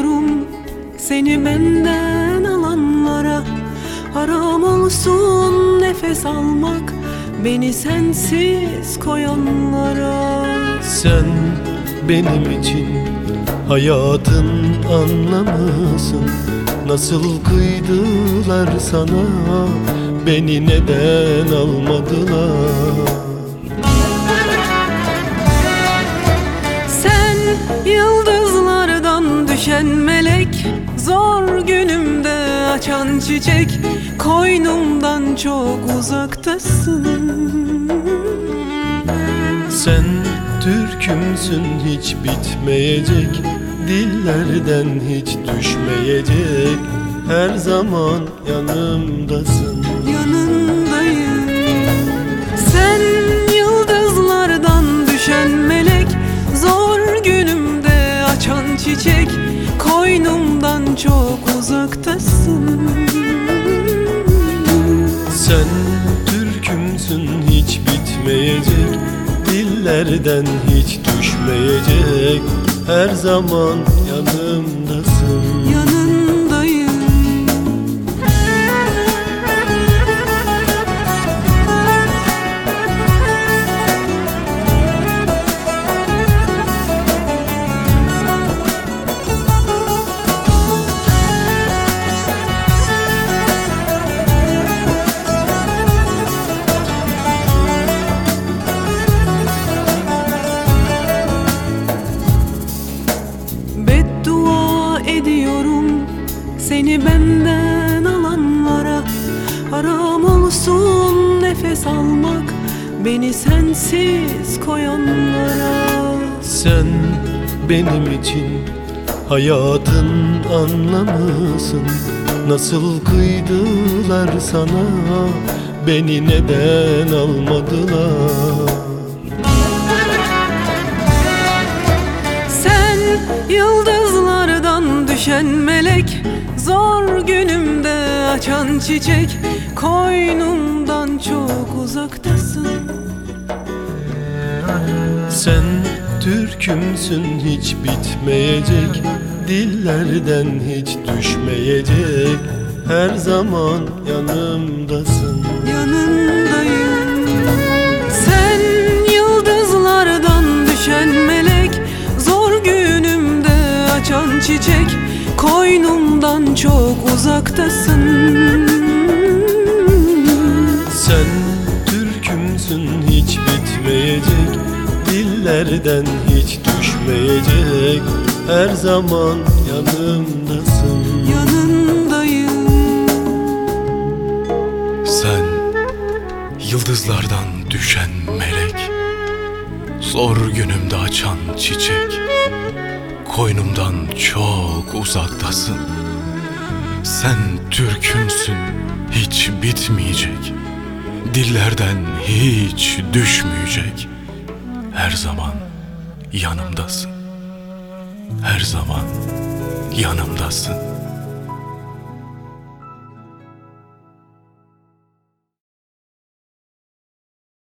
ediyorum seni benden alanlara. Haram olsun nefes almak beni sensiz koyanlara. Sen benim için hayatın anlamısın. Nasıl kıydılar sana, beni neden almadılar? Sen yıldızlardan düşen melek, zor günümde açan çiçek, koynumdan çok uzaktasın. Sen türkümsün hiç bitmeyecek, dillerden hiç düşmeyecek. Her zaman yanımdasın. Yanındayım. Sen yıldızlardan düşen melek, zor günümde açan çiçek, koynumdan çok uzaktasın. Sen türkümsün hiç bitmeyecek, dillerden hiç düşmeyecek. Her zaman yanımdasın. Yanındayım. Beddua ediyorum seni benden alanlara. Haram olsun nefes almak beni sensiz koyanlara. Sen benim için hayatın anlamısın. Nasıl kıydılar sana, beni neden almadılar? Sen yıldızlardan düşen melek, zor günümde açan çiçek, koynumdan çok uzaktasın. Sen türkümsün hiç bitmeyecek, dillerden hiç düşmeyecek. Her zaman yanımdasın. Yanındayım. Sen yıldızlardan düşen melek, zor günümde açan çiçek, koynumdan çok uzaktasın. Sen türkümsün hiç bitmeyecek, dillerden hiç düşmeyecek. Her zaman yanımdasın. Yanındayım. Sen yıldızlardan düşen melek, zor günümde açan çiçek, koynumdan çok uzaktasın. Sen türkümsün hiç bitmeyecek, dillerden hiç düşmeyecek. Her zaman yanımdasın. Her zaman yanımdasın.